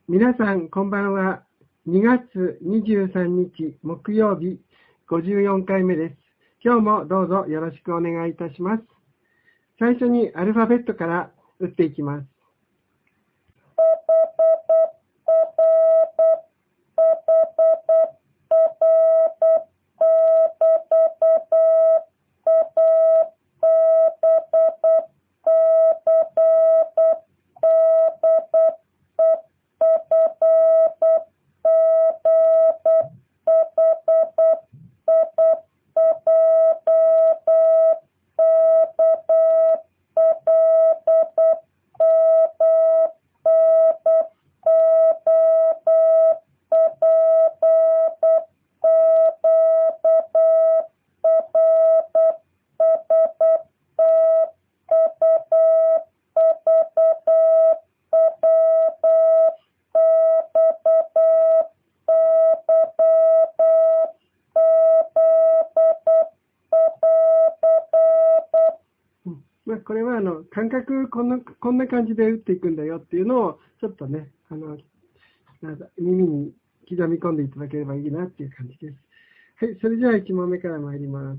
皆さん、こんばんは。2月23日木曜日54回目です。今日もどうぞよろしくお願いいたします。最初にアルファベットから打っていきます。これは感覚こんな感じで打っていくんだよっていうのをちょっとね、耳に刻み込んでいただければいいなっていう感じです。はい、それじゃあ1問目から参ります。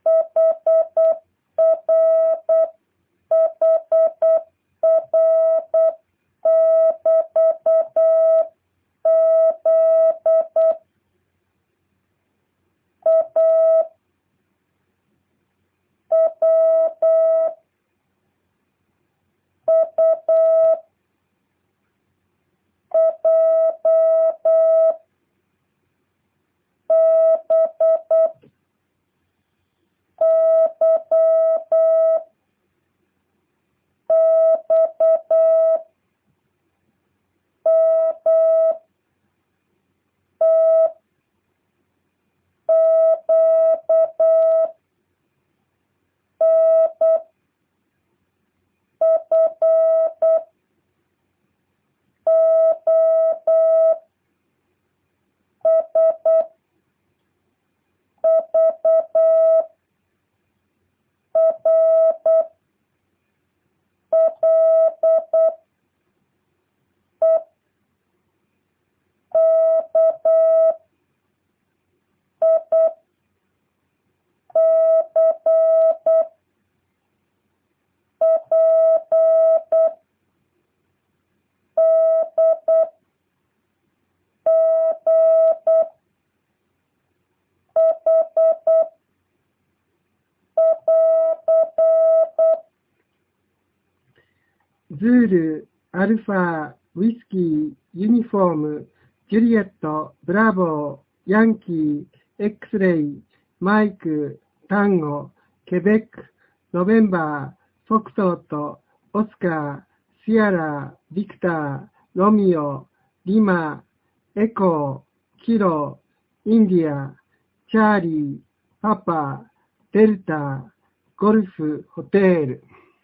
ズール、アルファ、ウィスキー、ユニフォーム、ジュリエット、ブラボー、ヤンキー、X レイ、マイク、タンゴ、ケベック、ノベンバー、フォクトロット、オスカー、シアラ、ビクター、ロミオ、リマ、エコー、キロ、インディア、チャーリー、パパ、デルタ、ゴルフ、ホテル。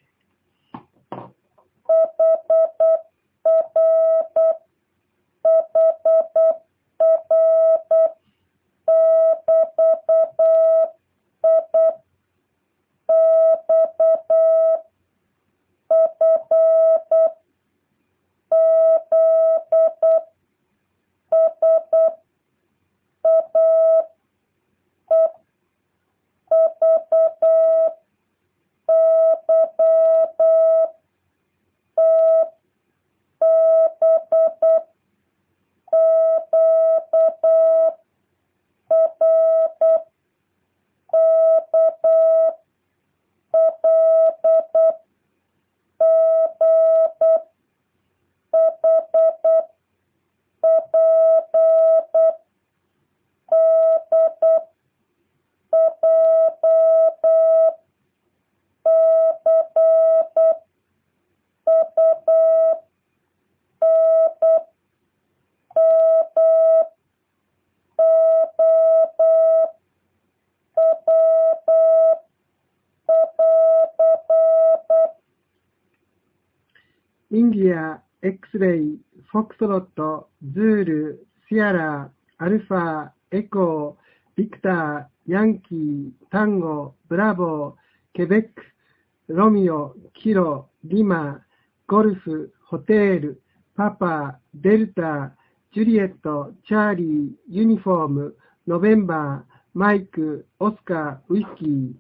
インディア、X レイ、フォクトロット、ズール、シアラ、アルファ、エコー、ビクター、ヤンキー、タンゴ、ブラボー、ケベック、ロミオ、キロ、リマ、ゴルフ、ホテル、 パパ、デルタ、ジュリエット、チャーリー、ユニフォーム、ノベンバー、マイク、オスカー、ウイスキー。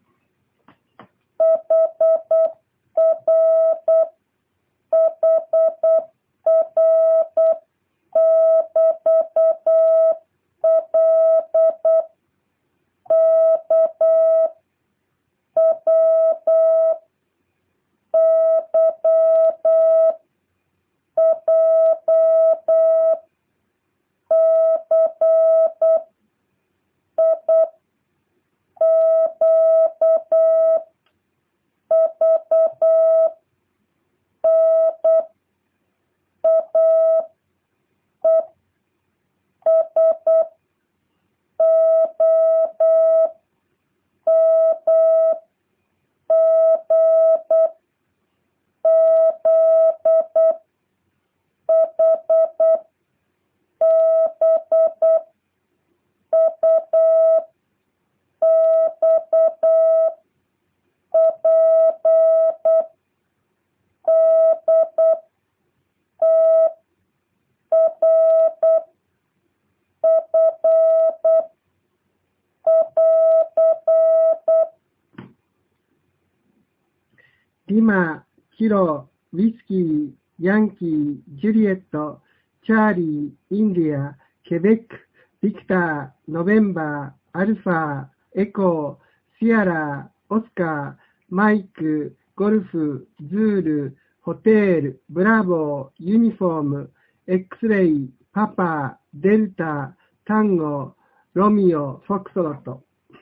リマ、キロ、ウィスキー、ヤンキー、ジュリエット、チャーリー、インディア、ケベック、ビクター、ノベンバー、アルファ、エコー、シアラ、オスカー、マイク、ゴルフ、ズール、ホテール、ブラボー、ユニフォーム、X レイ、パパ、デルタ、タンゴ、ロミオ、フォクソロット。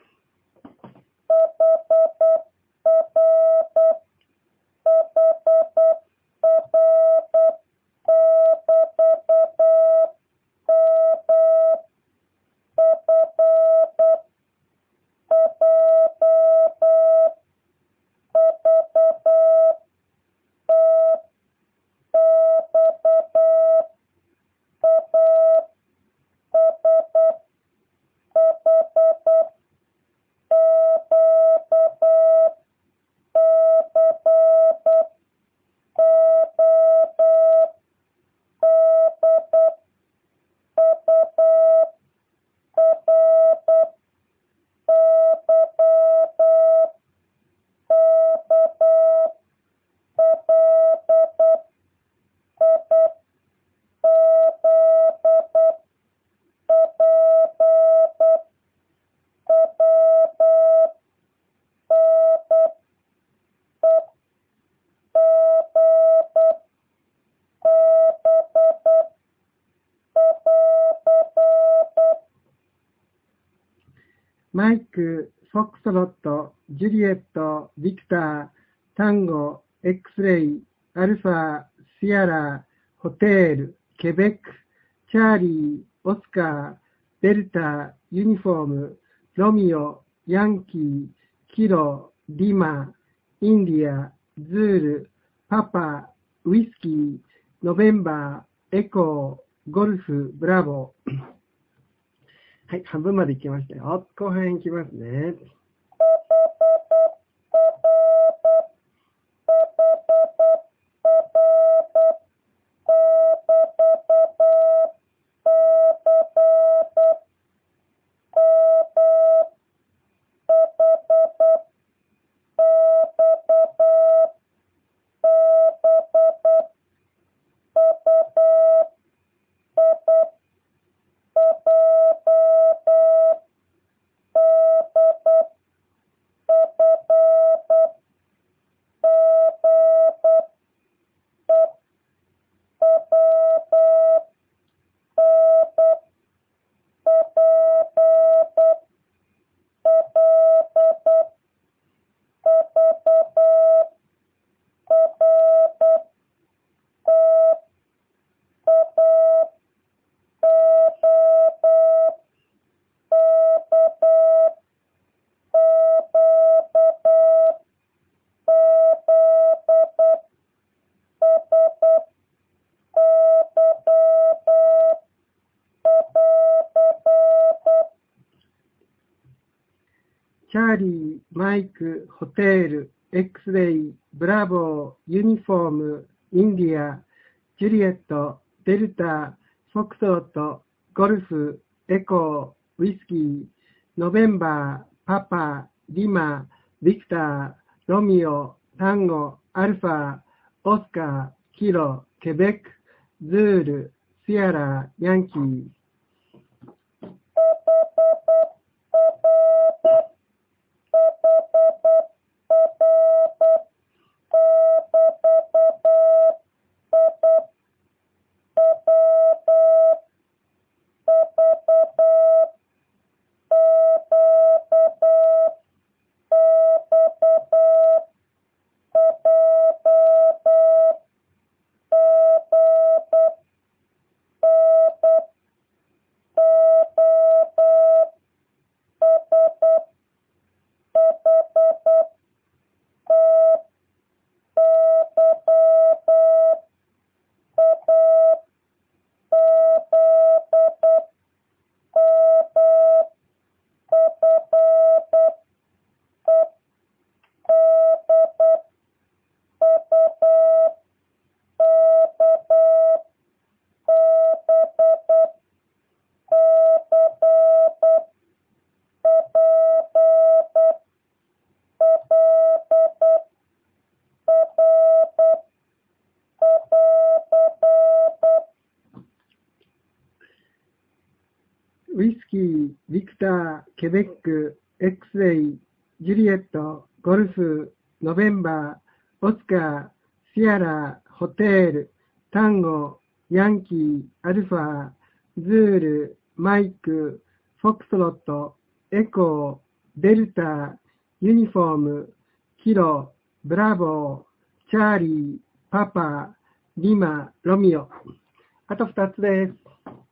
マイク、フォクソロット、ジュリエット、ビクター、タンゴ、X レイ、アルファ、シアラ、ホテール、ケベック、チャーリー、オスカー、デルタ、ユニフォーム、ロミオ、ヤンキー、キロ、リマ、インディア、ズール、パパ、ウイスキー、ノベンバー、エコー、ゴルフ、ブラボー。はい、半分まで行きましたよ。後半行きますね。チャーリー、マイク、ホテール、X レイ、ブラボー、ユニフォーム、インディア、ジュリエット、 デルタ、フォックストロット、ゴルフ、エコー、ウィスキー、ノベンバー、パパ、リマ、ビクター、ロミオ、タンゴ、アルファ、オスカー、キロ、ケベック、ズール、シアラ、ヤンキー。ウィスキー、ビクター、ケベック、X レイ、ジュリエット、ゴルフ、ノベンバー、オスカー、シアラ、ホテール、タンゴ、ヤンキー、アルファ、ズール、マイク、フォックストロット、エコー、デルタ、ユニフォーム、キロ、ブラボー、チャーリー、パパ、リマ、ロミオ。あと2つです。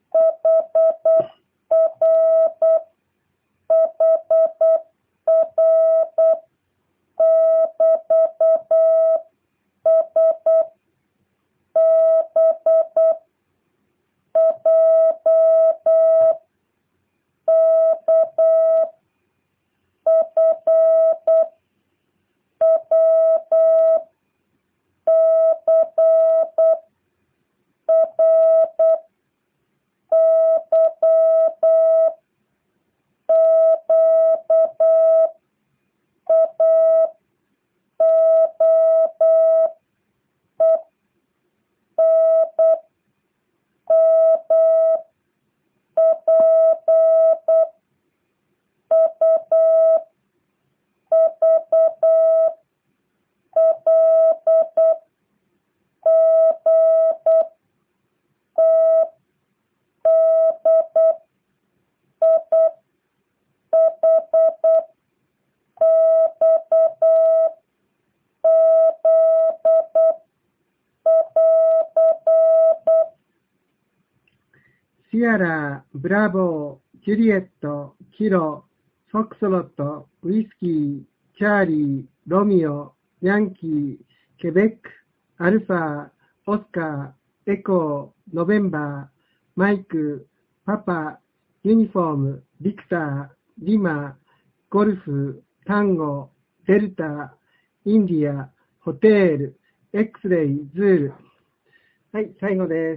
シアラ、ブラボー、ジュリエット、キロ、フォックスロット、ウィスキー、チャーリー、ロミオ、ヤンキー、ケベック、アルファ、オスカー、エコー、ノベンバー、マイク、パパ、ユニフォーム、ビクター、リマ、ゴルフ、タンゴ、デルタ、インディア、ホテール、X レイ、ズール。はい、最後です。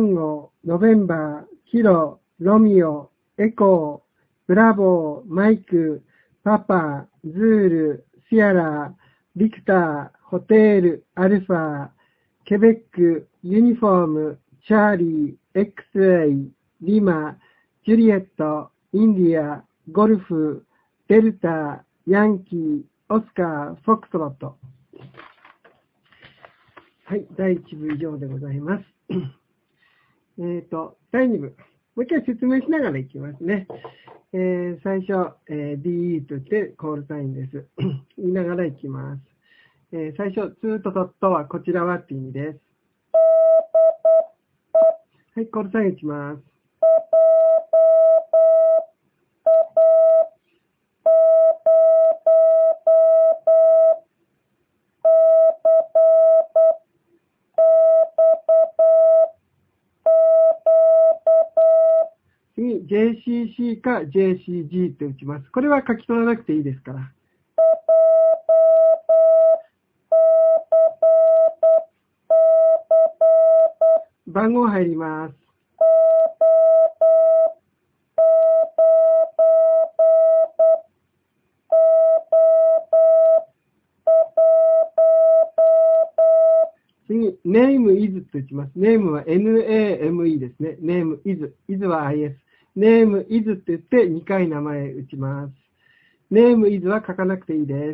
ンゴ、ノベンバー、キロ、ロミオ、エコー、ブラボー、マイク、パパ、ズール、シアラ、ビクター、ホテール、アルファ、ケベック、ユニフォーム、チャーリー、X-ray、リマ、ジュリエット、インディア、ゴルフ、デルタ、ヤンキー、オスカー、フォックストロット。はい、第1部以上でございます。第2部。もう一回説明しながらいきますね。最初、DE としてコールサインです。言いながらいきます。最初、ツーとトットはこちらはって意味です。はい、コールサイン打ちます。次、JCC か JCG って打ちます。これは書き取らなくていいですから。番号入ります。次、name is って打ちます。name は NAME ですね。name is は IS。name is って言って2回名前打ちます。name is は書かなくていいです。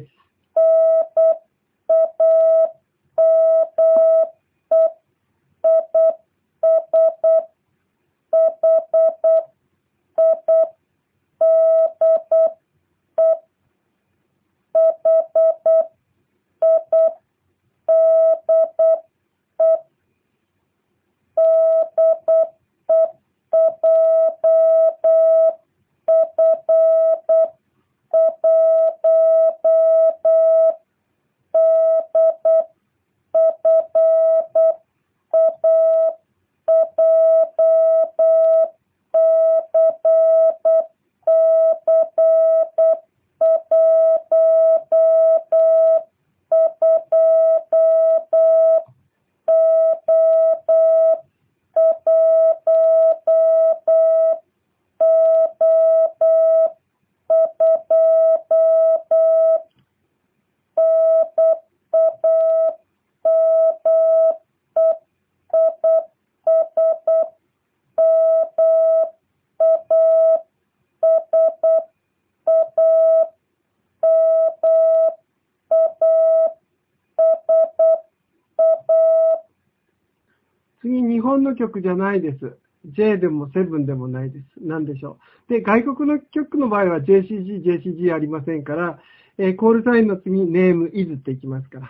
次、日本の曲じゃないです。J でも7でもないです。なんでしょう。で、外国の曲の場合は JCG ありませんから、コールサインの次、name is っていきますから。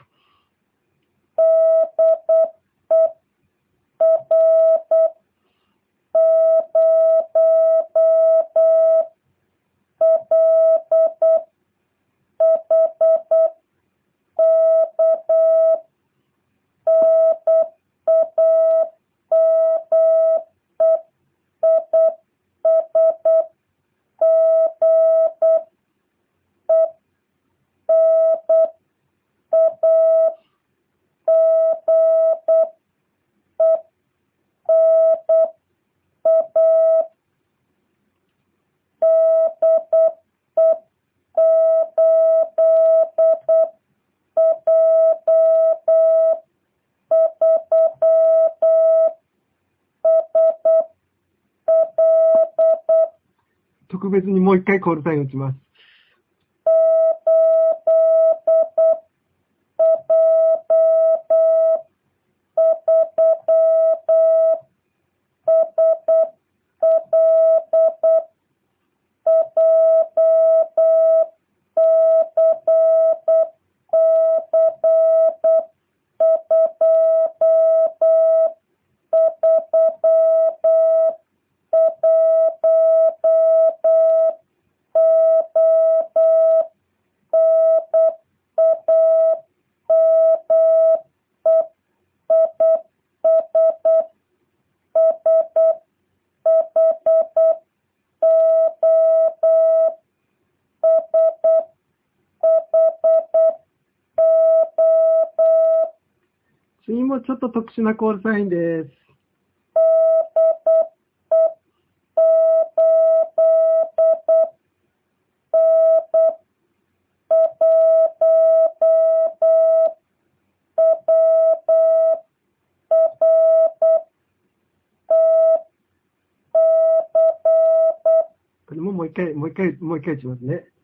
特別にもう一回コールサイン打ちます。次もちょっと特殊なコールサインです。 もう一回打ちますね。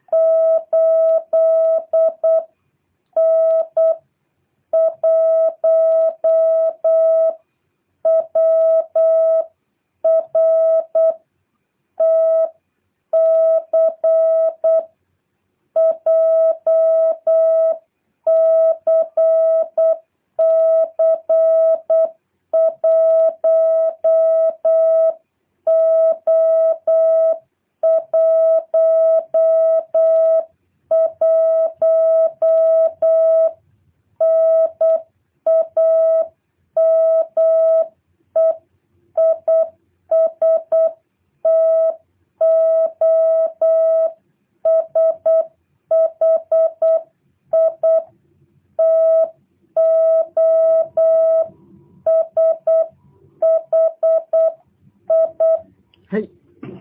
はい。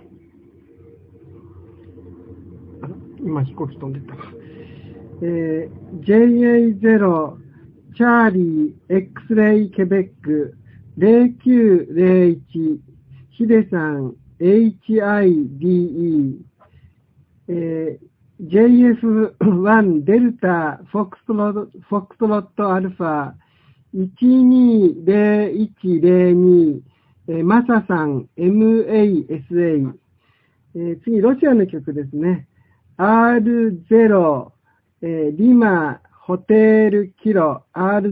今飛行機飛んでったわ。JA0 チャーリー X-ray ケベック0901ヒデさん HIDE、JF1 デルタフォクトロットアルファ120102、マサさん MASA、次ロシアの曲ですね。R0、リマホテルキロ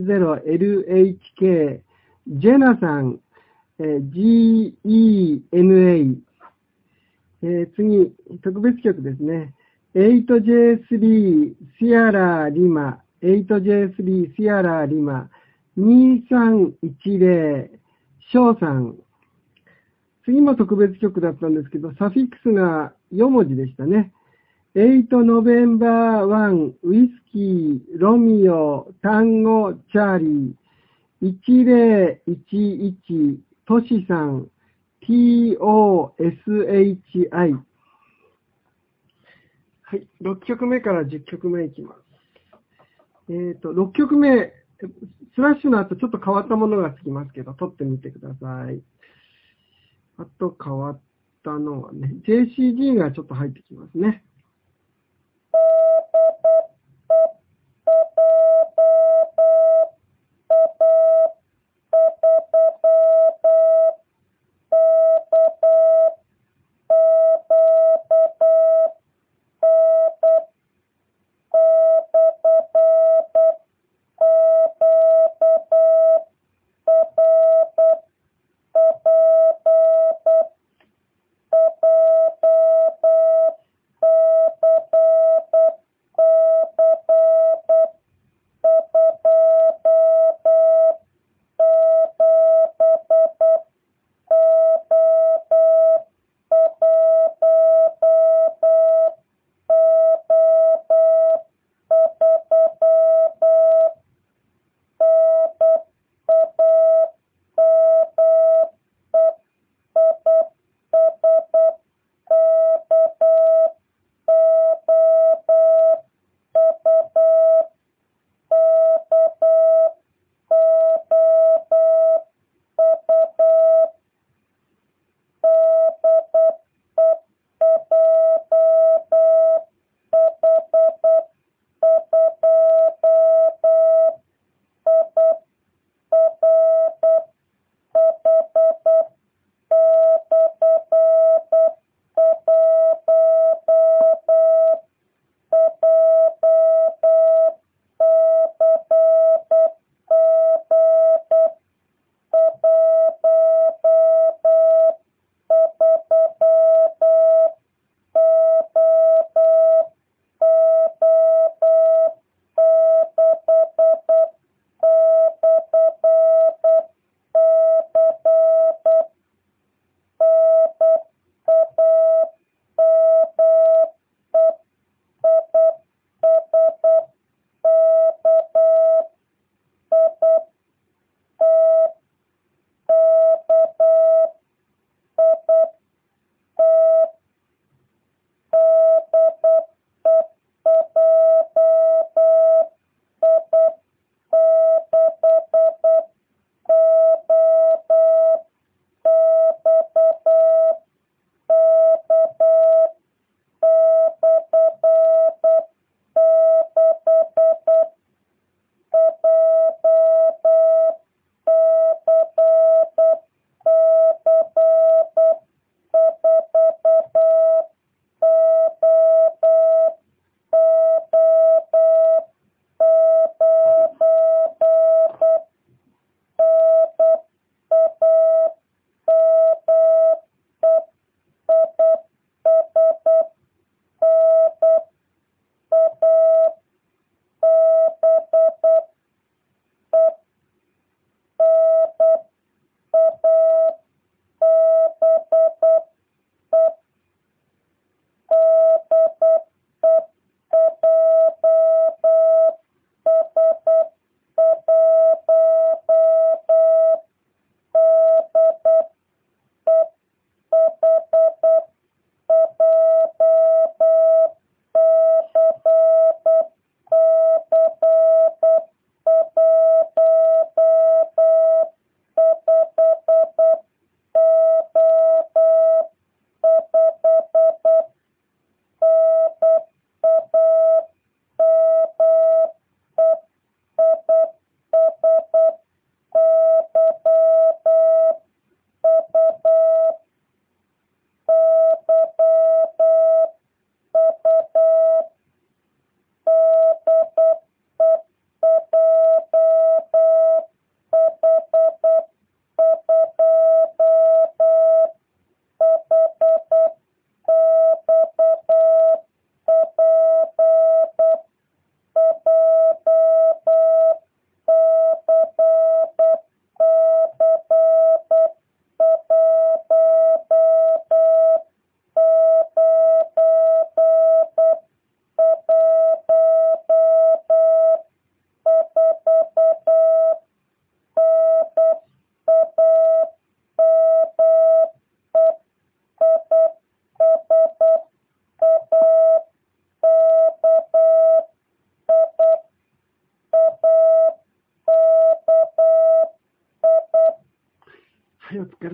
R0LHK、ジェナさん、GENA、次、特別曲ですね。8J3 シアラリマ、8J3 シアラリマ、2310、ショウさん。次も特別曲だったんですけど、サフィックスが4文字でしたね。8ノベンバー1、ウイスキー、ロミオ、タンゴ、チャーリー、1011、トシさん、TOSHI。はい、6曲目から10曲目いきます。6曲目、スラッシュの後ちょっと変わったものがつきますけど、撮ってみてください。あと変わったのはね、JCG がちょっと入ってきますね。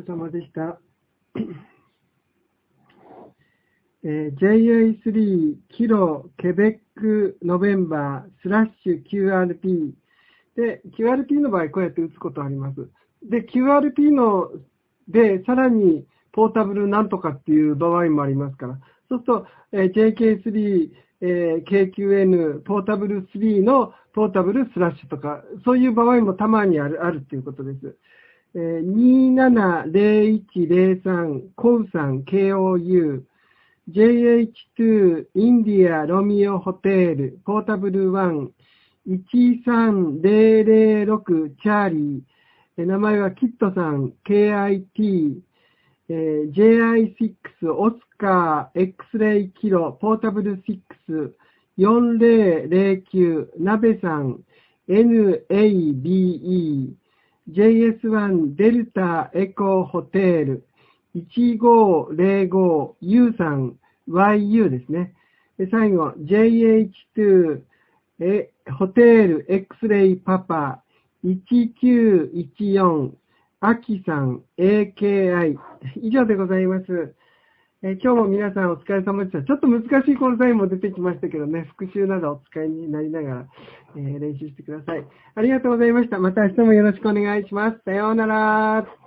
れ様でした。JA3 キロケベックノベンバースラッシュ QRP で、QRP の場合こうやって打つことあります。で、QRP ので、さらにポータブルなんとかっていう場合もありますから、そうすると、JK3、KQN ポータブル3のポータブルスラッシュとか、そういう場合もたまにあるっていうことです。270103コウさん KOU JH2 インディアロミオホテールポータブル1 13006チャーリー、名前はキットさん KIT、JI6 オスカー X-ray キロポータブル6 4009ナベさん NABE JS1 デルタエコホテール1505 U さん YU ですね。最後 JH2 ホテール X-ray パパ1914アキさん AKI 以上でございます。今日も皆さんお疲れ様でした。ちょっと難しいこの際も出てきましたけどね、復習などお使いになりながら、練習してください。ありがとうございました。また明日もよろしくお願いします。さようなら。